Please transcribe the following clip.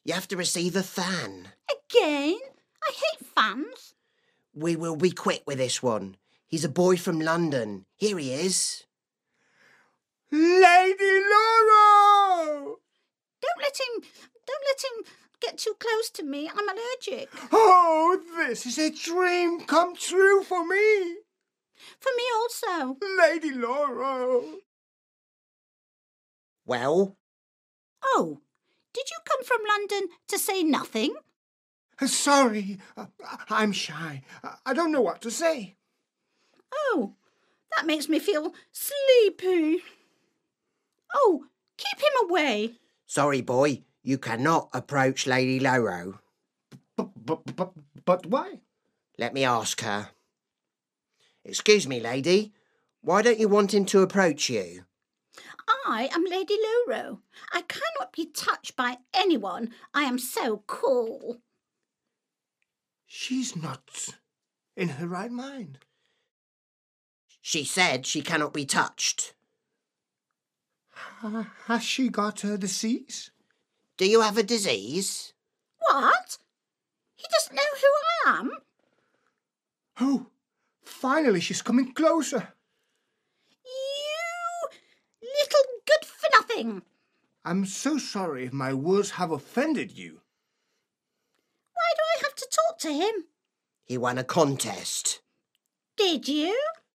You have to receive a fan. Again? I hate fans. We will be quick with this one. He's a boy from London. Here he is. Lady Laura! Don't let him get too close to me. I'm allergic. Oh, this is a dream come true for me. For me also. Lady Laura. Well? Oh, did you come from London to say nothing? Sorry, I'm shy. I don't know what to say. Oh, that makes me feel sleepy. Oh, keep him away. Sorry, boy. You cannot approach Lady Loro. But why? Let me ask her. Excuse me, lady. Why don't you want him to approach you? I am Lady Loro. I cannot be touched by anyone. I am so cool. She's not in her right mind. She said she cannot be touched. Has she got a disease? Do you have a disease? What? He doesn't know who I am? Oh, finally she's coming closer. You little good-for-nothing. I'm so sorry if my words have offended you. Why do I have to talk to him? He won a contest. Did you?